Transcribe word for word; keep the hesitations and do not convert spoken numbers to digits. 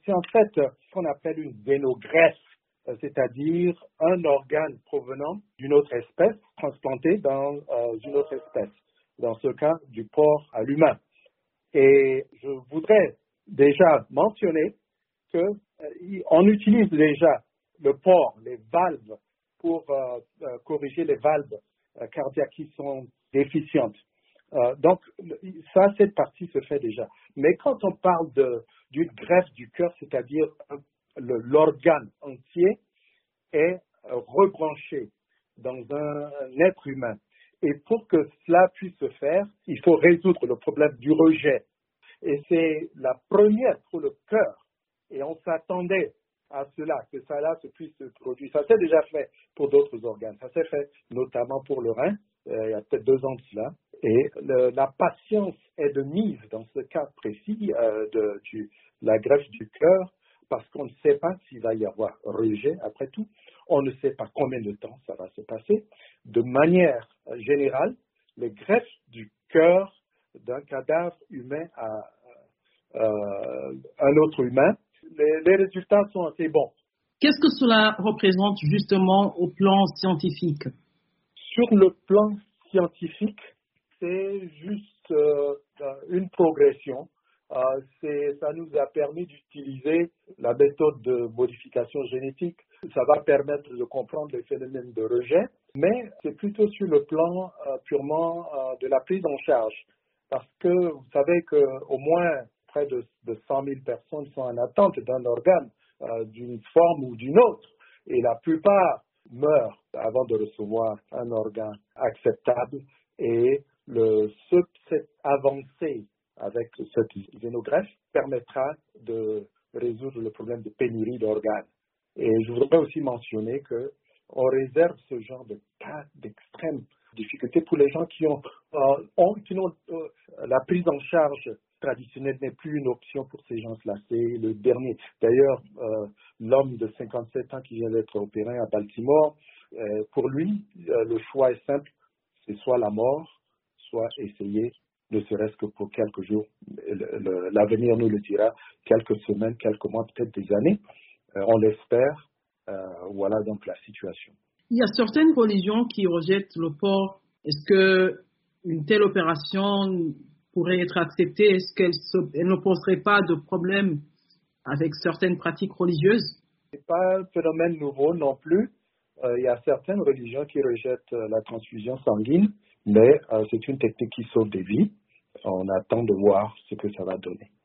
c'est en fait ce qu'on appelle une vénogreffe, c'est-à-dire un organe provenant d'une autre espèce transplanté dans euh, une autre espèce, dans ce cas du porc à l'humain. Et je voudrais déjà mentionner qu'on euh, utilise déjà le porc, les valves, pour euh, euh, corriger les valves euh, cardiaques qui sont déficientes. Euh, donc, ça, cette partie se fait déjà. Mais quand on parle de, d'une greffe du cœur, c'est-à-dire euh, le, l'organe entier est euh, rebranché dans un, un être humain. Et pour que cela puisse se faire, il faut résoudre le problème du rejet. Et c'est la première pour le cœur. Et on s'attendait à cela, que ça là se puisse se produire. Ça s'est déjà fait pour d'autres organes. Ça s'est fait notamment pour le rein, euh, il y a peut-être deux ans de cela. Et le, la patience est de mise dans ce cas précis euh, de du, la greffe du cœur, parce qu'on ne sait pas s'il va y avoir rejet. Après tout, on ne sait pas combien de temps ça va se passer. De manière générale, les greffes du cœur d'un cadavre humain à euh, un autre humain, les, les résultats sont assez bons. Qu'est-ce que cela représente justement au plan scientifique? Sur le plan scientifique, c'est juste euh, une progression. Euh, c'est, ça nous a permis d'utiliser la méthode de modification génétique. Ça va permettre de comprendre les phénomènes de rejet, mais c'est plutôt sur le plan euh, purement euh, de la prise en charge. Parce que vous savez qu'au moins près de, de cent mille personnes sont en attente d'un organe euh, d'une forme ou d'une autre. Et la plupart meurent avant de recevoir un organe acceptable. Et le, ce, cette avancée avec cette vénogreffe permettra de résoudre le problème de pénurie d'organes. Et je voudrais aussi mentionner qu'on réserve ce genre de cas d'extrême difficulté pour les gens qui ont, euh, ont, qui ont euh, la prise en charge traditionnelle n'est plus une option pour ces gens-là. C'est le dernier. D'ailleurs, euh, l'homme de cinquante-sept ans qui vient d'être opéré à Baltimore, euh, pour lui, euh, le choix est simple, c'est soit la mort, soit essayer, ne serait-ce que pour quelques jours. Le, le, l'avenir nous le dira, quelques semaines, quelques mois, peut-être des années. Euh, on l'espère. Euh, voilà donc la situation. Il y a certaines religions qui rejettent le porc. Est-ce que une telle opération pourrait être acceptée? Est-ce qu'elle se, elle ne poserait pas de problème avec certaines pratiques religieuses? Ce n'est pas un phénomène nouveau non plus. Euh, il y a certaines religions qui rejettent euh, la transfusion sanguine, mais euh, c'est une technique qui sauve des vies. On attend de voir ce que ça va donner.